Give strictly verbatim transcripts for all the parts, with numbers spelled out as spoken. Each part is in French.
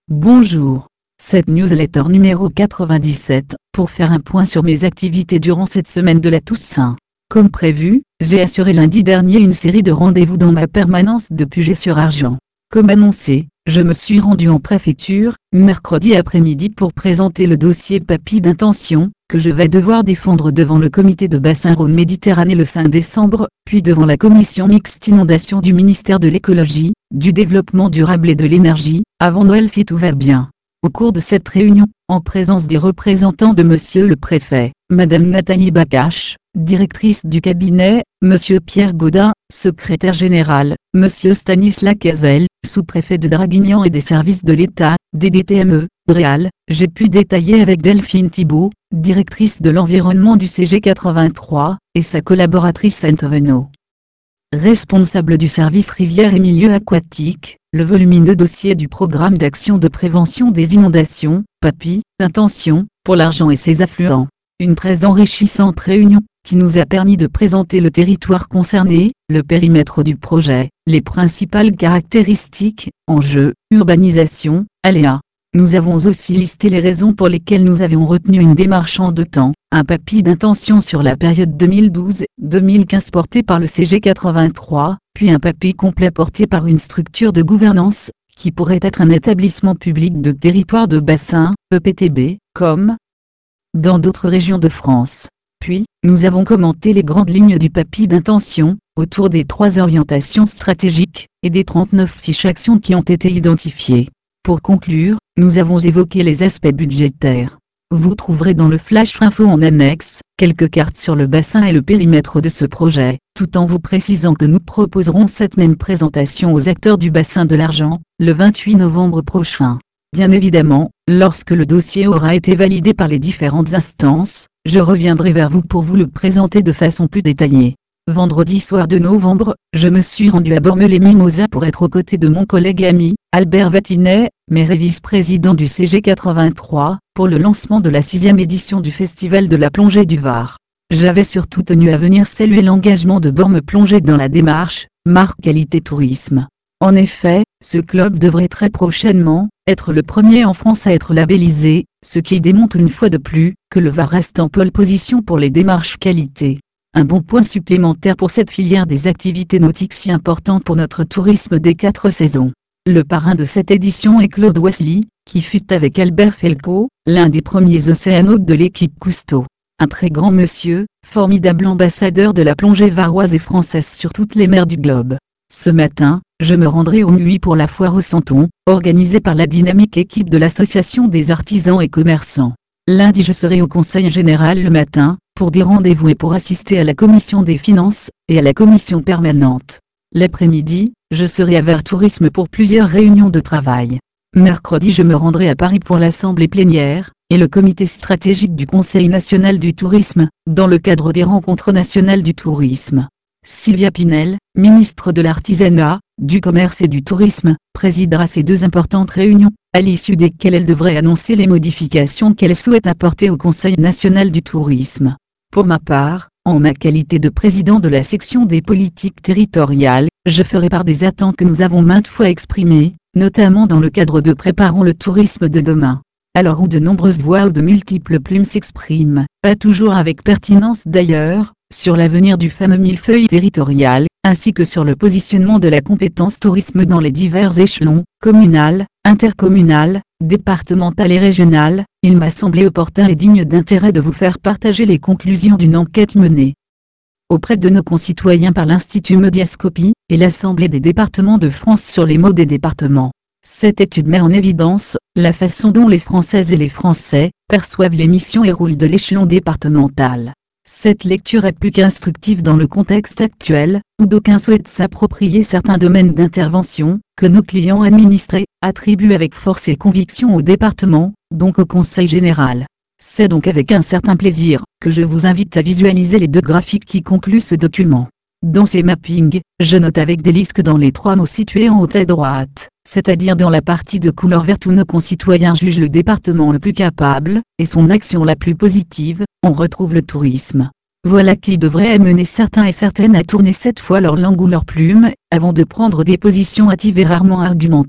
Bonjour. Cette newsletter numéro quatre-vingt-dix-sept, pour faire un point sur mes activités durant cette semaine de la Toussaint. Comme prévu, j'ai assuré lundi dernier une série de rendez-vous dans ma permanence de Puget-sur-Argent. Comme annoncé, je me suis rendu en préfecture, mercredi après-midi pour présenter le dossier papier d'intention, que je vais devoir défendre devant le comité de bassin Rhône-Méditerranée le cinq décembre, puis devant la commission mixte inondation du ministère de l'écologie, du développement durable et de l'énergie, avant Noël si tout va bien. Au cours de cette réunion, en présence des représentants de Monsieur le Préfet, Madame Nathalie Bakache, directrice du cabinet, Monsieur Pierre Gaudin, secrétaire général, Monsieur Stanislas Cazel, sous-préfet de Draguignan et des services de l'État, D D T M E, Réal, j'ai pu détailler avec Delphine Thibault, directrice de l'environnement du C G quatre-vingt-trois, et sa collaboratrice Saint-Venot, responsable du service rivières et milieux aquatiques, le volumineux dossier du programme d'action de prévention des inondations, PAPI, intention, pour l'Argent et ses affluents. Une très enrichissante réunion, qui nous a permis de présenter le territoire concerné, le périmètre du projet, les principales caractéristiques, enjeux, urbanisation, aléas. Nous avons aussi listé les raisons pour lesquelles nous avions retenu une démarche en deux temps, un papier d'intention sur la période deux mille douze deux mille quinze porté par le C G quatre-vingt-trois, puis un papier complet porté par une structure de gouvernance, qui pourrait être un établissement public de territoire de bassin, E P T B, comme dans d'autres régions de France. Puis, nous avons commenté les grandes lignes du papier d'intention, autour des trois orientations stratégiques, et des trente-neuf fiches actions qui ont été identifiées. Pour conclure, nous avons évoqué les aspects budgétaires. Vous trouverez dans le flash info en annexe, quelques cartes sur le bassin et le périmètre de ce projet, tout en vous précisant que nous proposerons cette même présentation aux acteurs du bassin de l'Argent, le vingt-huit novembre prochain. Bien évidemment, lorsque le dossier aura été validé par les différentes instances, je reviendrai vers vous pour vous le présenter de façon plus détaillée. Vendredi soir de novembre, je me suis rendu à Bormes-les-Mimosas pour être aux côtés de mon collègue et ami, Albert Vatinet, maire et vice-président du C G quatre-vingt-trois, pour le lancement de la sixième édition du Festival de la plongée du Var. J'avais surtout tenu à venir saluer l'engagement de Bormes Plongée dans la démarche, marque qualité tourisme. En effet, ce club devrait très prochainement être le premier en France à être labellisé, ce qui démontre une fois de plus que le Var reste en pole position pour les démarches qualité. Un bon point supplémentaire pour cette filière des activités nautiques si importante pour notre tourisme des quatre saisons. Le parrain de cette édition est Claude Wesley, qui fut avec Albert Felco, l'un des premiers océanautes de l'équipe Cousteau. Un très grand monsieur, formidable ambassadeur de la plongée varoise et française sur toutes les mers du globe. Ce matin, je me rendrai aux Nuits pour la foire au Santon, organisée par la dynamique équipe de l'Association des artisans et commerçants. Lundi je serai au Conseil général le matin, pour des rendez-vous et pour assister à la commission des finances, et à la commission permanente. L'après-midi, je serai à Var Tourisme pour plusieurs réunions de travail. Mercredi je me rendrai à Paris pour l'assemblée plénière, et le comité stratégique du Conseil national du tourisme, dans le cadre des rencontres nationales du tourisme. Sylvia Pinel, ministre de l'Artisanat, du Commerce et du Tourisme, présidera ces deux importantes réunions, à l'issue desquelles elle devrait annoncer les modifications qu'elle souhaite apporter au Conseil national du tourisme. Pour ma part, en ma qualité de président de la section des politiques territoriales, je ferai part des attentes que nous avons maintes fois exprimées, notamment dans le cadre de Préparons le tourisme de demain. Alors où de nombreuses voix ou de multiples plumes s'expriment, pas toujours avec pertinence d'ailleurs, sur l'avenir du fameux millefeuille territorial, ainsi que sur le positionnement de la compétence tourisme dans les divers échelons, communal, intercommunal, départemental et régional, il m'a semblé opportun et digne d'intérêt de vous faire partager les conclusions d'une enquête menée auprès de nos concitoyens par l'Institut Mediascopie, et l'Assemblée des départements de France sur les maux des départements. Cette étude met en évidence la façon dont les Françaises et les Français perçoivent les missions et rôles de l'échelon départemental. Cette lecture est plus qu'instructive dans le contexte actuel, où d'aucuns souhaitent s'approprier certains domaines d'intervention, que nos clients administrés attribuent avec force et conviction au département, donc au Conseil général. C'est donc avec un certain plaisir que je vous invite à visualiser les deux graphiques qui concluent ce document. Dans ces mappings, je note avec délice que dans les trois mots situés en haut à droite, c'est-à-dire dans la partie de couleur verte où nos concitoyens jugent le département le plus capable, et son action la plus positive, on retrouve le tourisme. Voilà qui devrait amener certains et certaines à tourner cette fois leur langue ou leur plume, avant de prendre des positions hâtives et rarement argumentées.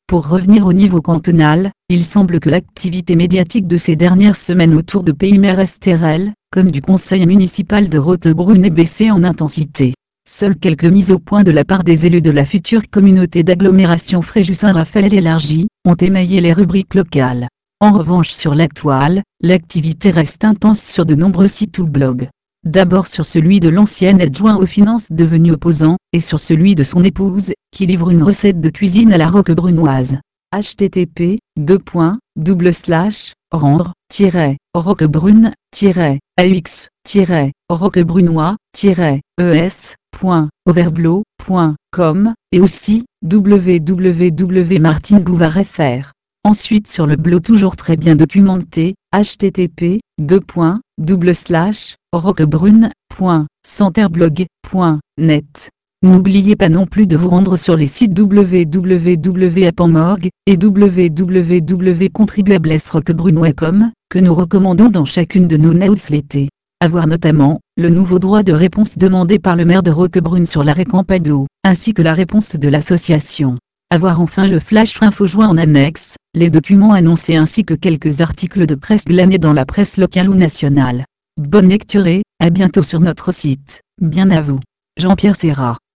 Pour revenir au niveau cantonal, il semble que l'activité médiatique de ces dernières semaines autour de P M R S T R L, comme du conseil municipal de Roquebrune, ait baissé en intensité. Seules quelques mises au point de la part des élus de la future communauté d'agglomération Fréjus-Saint-Raphaël élargie, ont émaillé les rubriques locales. En revanche, sur l'actuel, l'activité reste intense sur de nombreux sites ou blogs. D'abord sur celui de l'ancien adjoint aux finances devenu opposant, et sur celui de son épouse, qui livre une recette de cuisine à la roquebrunoise. H T T P deux points double slash rendre roquebrune A X roquebrunois E S point overblow point com et aussi w w w point martine bouvard point f r. Ensuite sur le blog toujours très bien documenté, H T T P deux points double slash roquebrune point centerblog point net. N'oubliez pas non plus de vous rendre sur les sites w w w point apamorg et w w w point contribuables roquebrune point com, que nous recommandons dans chacune de nos newsletters. À voir notamment, le nouveau droit de réponse demandé par le maire de Roquebrune sur l'arrêt Campado, ainsi que la réponse de l'association. À voir enfin le flash info joint en annexe, les documents annoncés ainsi que quelques articles de presse glanés dans la presse locale ou nationale. Bonne lecture et, à bientôt sur notre site. Bien à vous. Jean-Pierre Serrat.